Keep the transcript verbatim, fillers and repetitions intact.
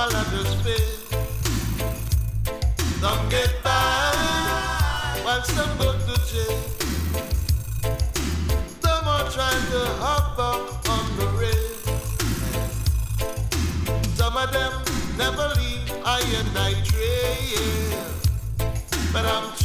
while others fail. Some get by, while some go to jail. Some are trying to hop up on the rail. Some of them never leave I and I trail. But I'm